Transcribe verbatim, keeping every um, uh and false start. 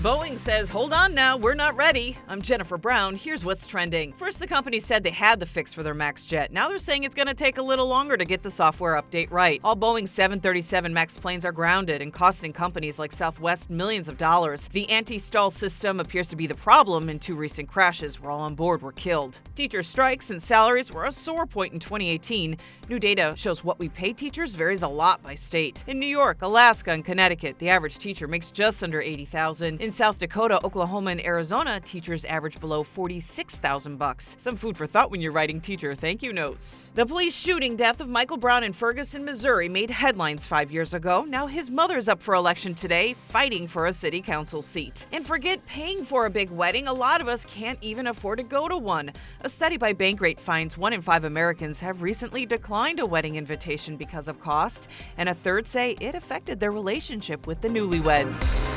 Boeing says, hold on now, we're not ready. I'm Jennifer Brown. Here's what's trending. First, the company said they had the fix for their MAX jet. Now they're saying it's going to take a little longer to get the software update right. All Boeing seven thirty-seven MAX planes are grounded and costing companies like Southwest millions of dollars. The anti-stall system appears to be the problem in two recent crashes where all on board were killed. Teacher strikes and salaries were a sore point in twenty eighteen. New data shows what we pay teachers varies a lot by state. In New York, Alaska, and Connecticut, the average teacher makes just under eighty thousand dollars. In South Dakota, Oklahoma, and Arizona, teachers average below forty-six thousand bucks. Some food for thought when you're writing teacher thank you notes. The police shooting death of Michael Brown in Ferguson, Missouri made headlines five years ago. Now his mother's up for election today, fighting for a city council seat. And forget paying for a big wedding, a lot of us can't even afford to go to one. A study by Bankrate finds one in five Americans have recently declined a wedding invitation because of cost, and a third say it affected their relationship with the newlyweds.